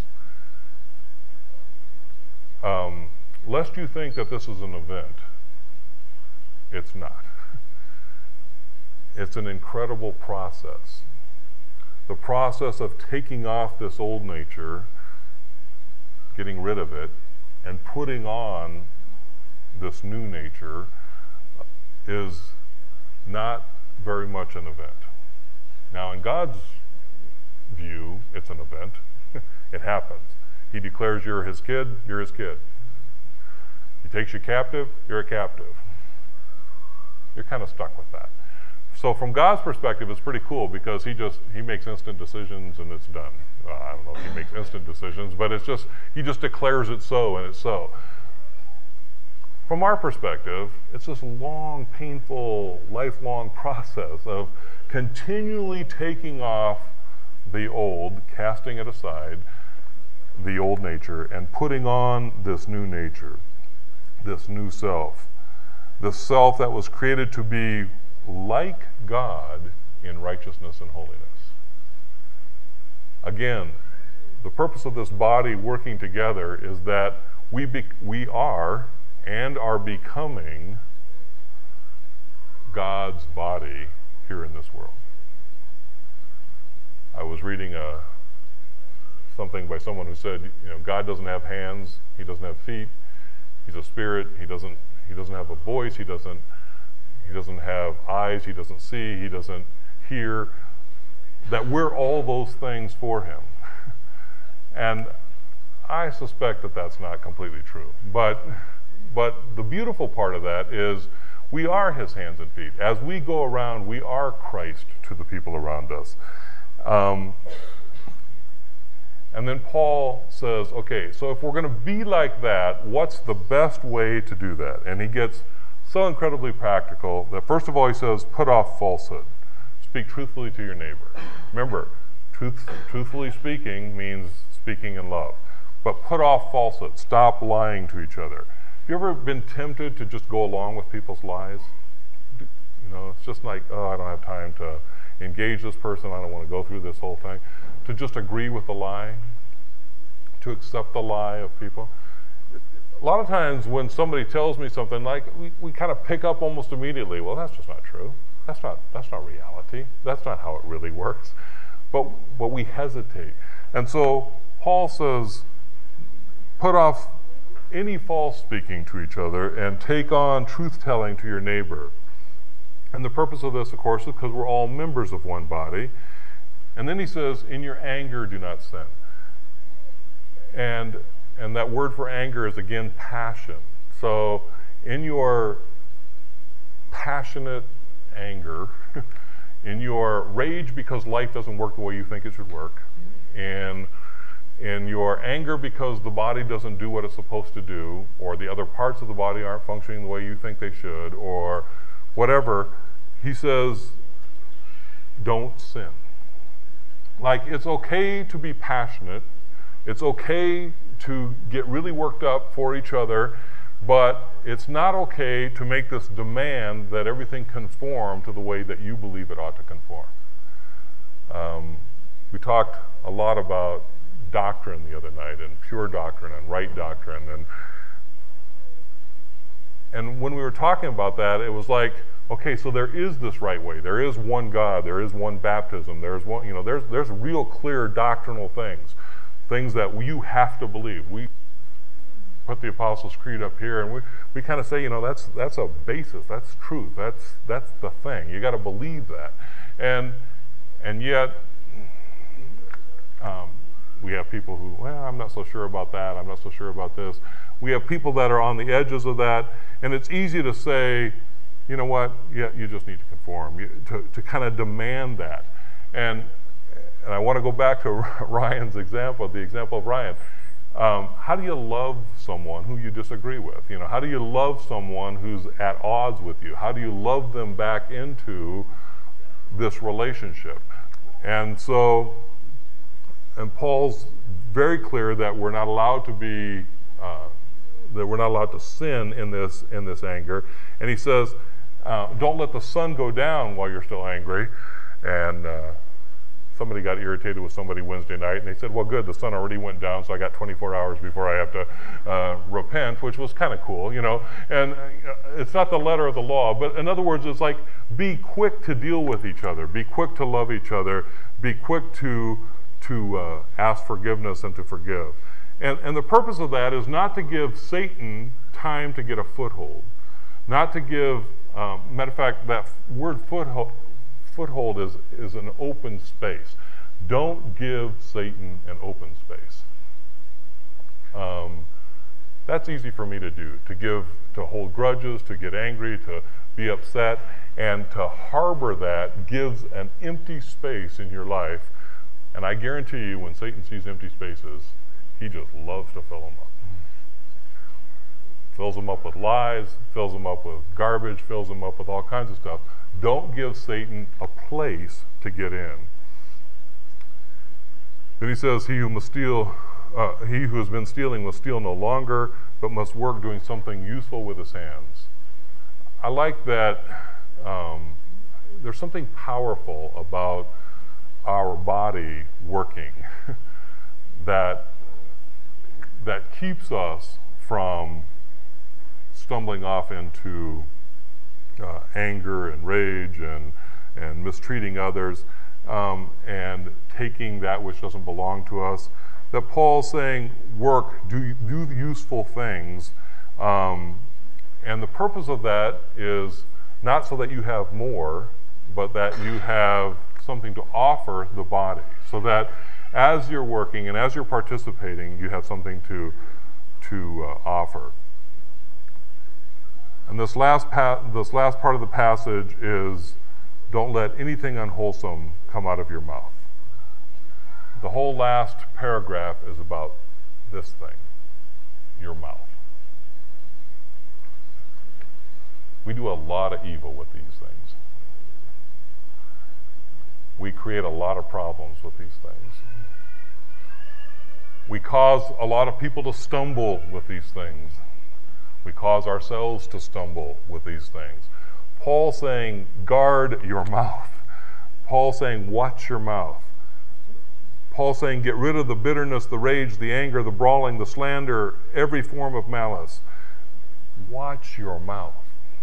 Lest you think that this is an event, it's not. It's an incredible process. The process of taking off this old nature, getting rid of it, and putting on this new nature is not very much an event. Now, in God's view, it's an event. It happens. He declares you're his kid, you're his kid. He takes you captive, you're a captive. You're kind of stuck with that. So from God's perspective, it's pretty cool because he makes instant decisions and it's done. I don't know if he makes instant decisions, but he just declares it so and it's so. From our perspective, it's this long, painful, lifelong process of continually taking off the old, casting it aside, the old nature, and putting on this new nature, this new self. The self that was created to be like God in righteousness and holiness. Again, the purpose of this body working together is that we are and are becoming God's body here in this world. I was reading a something by someone who said, God doesn't have hands, he doesn't have feet, he's a spirit, he doesn't have a voice, he doesn't have eyes, he doesn't see, he doesn't hear, that we're all those things for him. And I suspect that that's not completely true. But the beautiful part of that is we are his hands and feet. As we go around, we are Christ to the people around us. And then Paul says, okay, so if we're going to be like that, what's the best way to do that? And he gets so incredibly practical that first of all he says, put off falsehood. Speak truthfully to your neighbor. Remember, truthfully speaking means speaking in love. But put off falsehood. Stop lying to each other. Have you ever been tempted to just go along with people's lies? It's just like, oh, I don't have time to engage this person. I don't want to go through this whole thing. To just agree with the lie, to accept the lie of people. A lot of times when somebody tells me something, like we kind of pick up almost immediately, well, that's just not true. That's not reality. That's not how it really works. But we hesitate. And so Paul says, put off any false speaking to each other and take on truth-telling to your neighbor. And the purpose of this, of course, is because we're all members of one body. And then he says, in your anger, do not sin. And that word for anger is, again, passion. So in your passionate anger, in your rage because life doesn't work the way you think it should work, and in your anger because the body doesn't do what it's supposed to do, or the other parts of the body aren't functioning the way you think they should, or whatever, he says, don't sin. Like, it's okay to be passionate. It's okay to get really worked up for each other, but it's not okay to make this demand that everything conform to the way that you believe it ought to conform. We talked a lot about doctrine the other night, and pure doctrine and right doctrine, and when we were talking about that, it was like, okay, so there is this right way. There is one God. There is one baptism. There's one, there's real clear doctrinal things that you have to believe. We put the Apostles' Creed up here, and we kind of say, that's a basis. That's truth. That's the thing. You got to believe that, and yet we have people who, well, I'm not so sure about that. I'm not so sure about this. We have people that are on the edges of that, and it's easy to say, you know what? Yeah, you just need to conform, to kind of demand that. And I want to go back to Ryan's example, the example of Ryan. How do you love someone who you disagree with? How do you love someone who's at odds with you? How do you love them back into this relationship? And Paul's very clear that we're not allowed to be, that we're not allowed to sin in this anger. And he says, don't let the sun go down while you're still angry. And somebody got irritated with somebody Wednesday night, and they said, well, good, the sun already went down, so I got 24 hours before I have to repent, which was kind of cool, And it's not the letter of the law, but in other words, it's like, be quick to deal with each other, be quick to love each other, be quick to ask forgiveness and to forgive. And the purpose of that is not to give Satan time to get a foothold, not to give, matter of fact, that word foothold is an open space. Don't give Satan an open space. That's easy for me to do, to hold grudges, to get angry, to be upset, and to harbor that gives an empty space in your life. And I guarantee you, when Satan sees empty spaces, he just loves to fill them up. Fills them up with lies, fills them up with garbage, fills them up with all kinds of stuff. Don't give Satan a place to get in. Then he says, he who has been stealing must steal no longer, but must work doing something useful with his hands. I like that there's something powerful about our body working that keeps us from stumbling off into anger and rage and mistreating others and taking that which doesn't belong to us. that Paul's saying, work, do useful things. And the purpose of that is not so that you have more, but that you have something to offer the body. So that as you're working and as you're participating, you have something to offer. And this last part of the passage is, don't let anything unwholesome come out of your mouth. The whole last paragraph is about this thing, your mouth. We do a lot of evil with these things. We create a lot of problems with these things. We cause a lot of people to stumble with these things. We cause ourselves to stumble with these things. Paul saying, guard your mouth. Paul saying, watch your mouth. Paul saying, get rid of the bitterness, the rage, the anger, the brawling, the slander, every form of malice. Watch your mouth.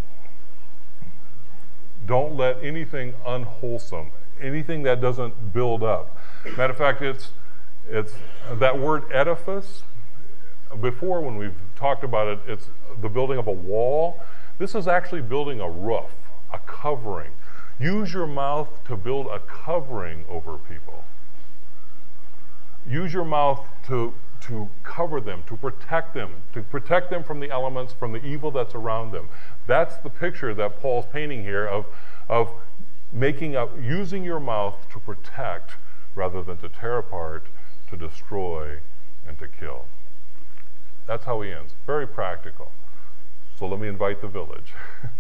Don't let anything unwholesome, anything that doesn't build up. Matter of fact, it's that word edifice. Before, when we've talked about it, it's the building of a wall. This is actually building a roof, a covering. Use your mouth to build a covering over people. Use your mouth to cover them, to protect them from the elements, from the evil that's around them. That's the picture that Paul's painting here of using your mouth to protect rather than to tear apart, to destroy, and to kill. That's how he ends. Very practical. So let me invite the village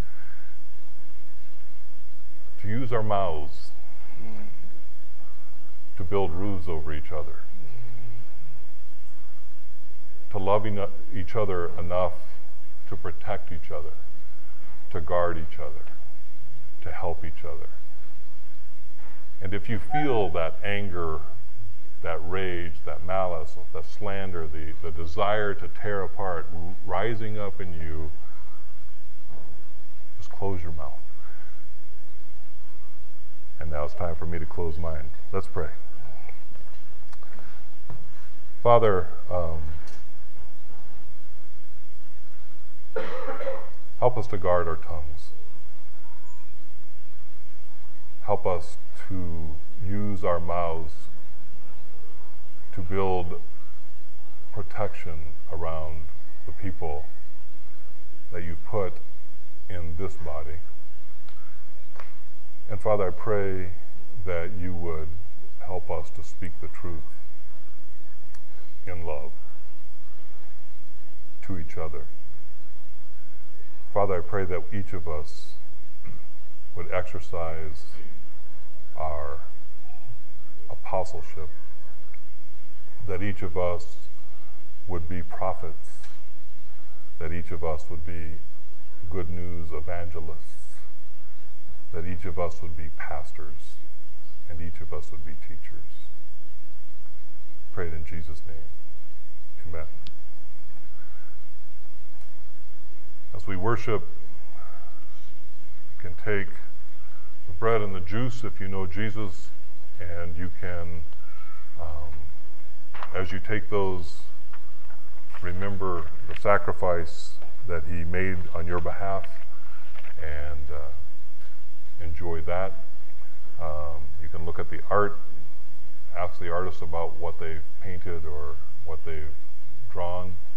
to use our mouths to build roofs over each other, to love each other enough to protect each other, to guard each other, to help each other. And if you feel that anger, that rage, that malice, that slander, the desire to tear apart rising up in you, just close your mouth. And now it's time for me to close mine. Let's pray. Father, help us to guard our tongues. Help us to use our mouths to build protection around the people that you've put in this body. And Father, I pray that you would help us to speak the truth in love to each other. Father, I pray that each of us would exercise our apostleship, that each of us would be prophets, that each of us would be good news evangelists, that each of us would be pastors, and each of us would be teachers. Pray it in Jesus' name. Amen. As we worship, you can take the bread and the juice if you know Jesus, and you can, as you take those, remember the sacrifice that he made on your behalf, and enjoy that. You can look at the art, ask the artist about what they've painted or what they've drawn,